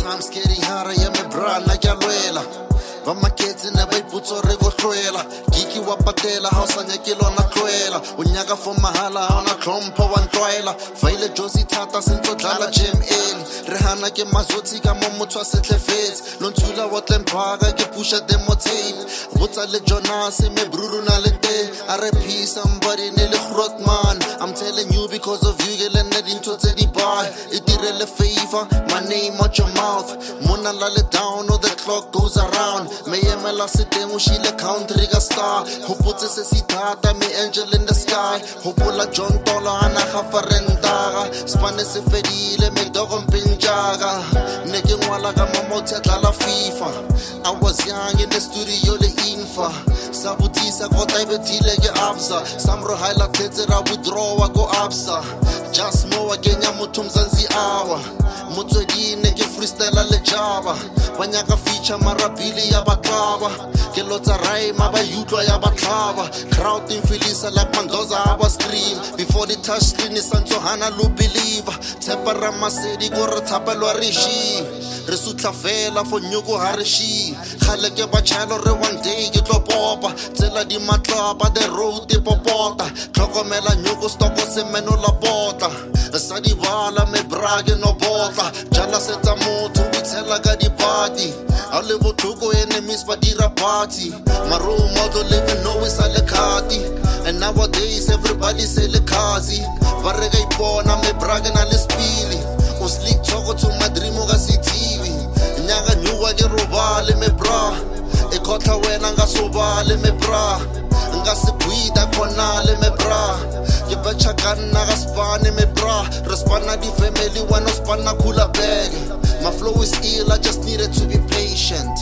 time's getting harder, yeah, me bra, na kya lwela. Va maketse na ba iputso re go tlwela. Giki wa patela ha o sa nyakelo na tlwela. O nyaka for mahala ha ona tlhompho wa ntwela. Faile Josie thata sentse dlala jam early. Re hana ke mazotsi ka mo motho a setlefetse. Lo ntshula wa tlemphaga ke pusha demo tape. Botsa le Jonas me bruru na le te. RP somebody ne le grot man. I'm telling you because of you get let into tse di buy. It direle favor, my name out your mouth. Mona la le down or the clock goes around. Me emela setemo shile country ka star. Hopotse se sithata me angel in the sky. Hopola John Tola ana khafarentaga. Spane se fedile me dogo mpinjaga. Neke ngwala ka mamotse dlala FIFA. I was young in the studio le infa. Sabutisa kota ibetile ke absa. Samro haila tete ra withdraw go absa. Just more Kenya motho mzansi awa. Motswedi ne ke freestyle le java. Banyaka feature marabili ya baklava. Ke lotsa rhyme ba yutlwa ya baklava. Crowd infilisa like Mandoza aba scream. Before the touch screen is santo hana lo believer. Tsepa ramasedi go re thapelwa rishi. Re sutla fela for nyoko ha re shi. Khale ke ba chalo re one day ke tlo popa. Tsela di matlapa the road e popota. Tlhokomela nyoko stoko se meno la bota. Sa di bala me brage no bota. Jala setsa motho o tshela ka di party. A le botlhoko enemies ba dira party. My role model living always a le khati. And nowadays everybody say le khazi. Ba re ga ipona me brage na le spili. O sleep talk to my dream o ga sithiwi. Nyaka nyuwa ke robale me bra. E khotla wena nga sobale me bra. Nga se buida khonale me bra. Ke batcha kana ga spane me bra. Respana di family when spana kula bag. My flow is ill, I just needed to be patient.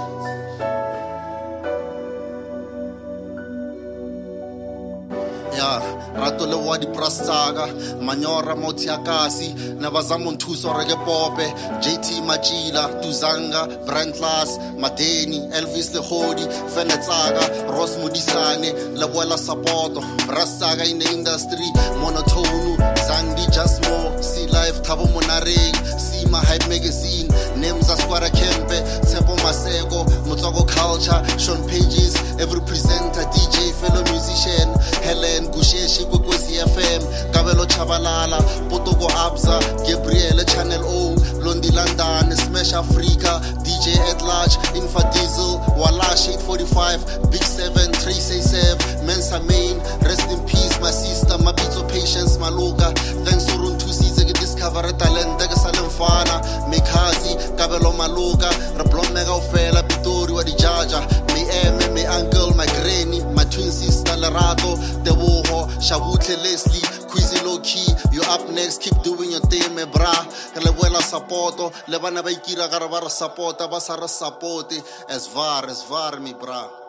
Yeah, rato le wa di prastaga, manyora motiakasi, nabazamo nthuso rege pope, JT Majila, Tuzanga, Brandlas, Madeni, Elvis Le Hodi, Fenetsaga, Ross Mudisane, Labuela Sapoto, Brastaga in the industry, Monotonu, Zandi Jasmo, See Life, Tabo Monareg, See My Hype Magazine, Names Asquara Kempe, Tempo Masego, Motogo Culture, Sean Pages, every presenter, DJ, fellow musician, Helen Gusheshi Kwekwezi FM, Kabelo Chabalala, Potoko Abza, Gabriele Channel O, Londi London, Smash Africa, DJ at large, Infa Diesel, Walash 845, Big 7, Tracy Sev, Mensa Main, rest in peace, my sister, Mabito Patience, Maluka, thanks to Run 2 seasons, discover talent, Degasalem Fana, Mekazi, Kabelo Maluka, Rablon Mega Ofela, Pitori, Wadi Jaja, me uncle, my granny, my twin sister, Lerato, the Woho, Shabutle Leslie, Quizzy Low Key, you up next, keep doing your thing, me bra, Lebuela Sapoto, Levana Baikira Garabara Sapota, Basara Sapote, as var, me bra.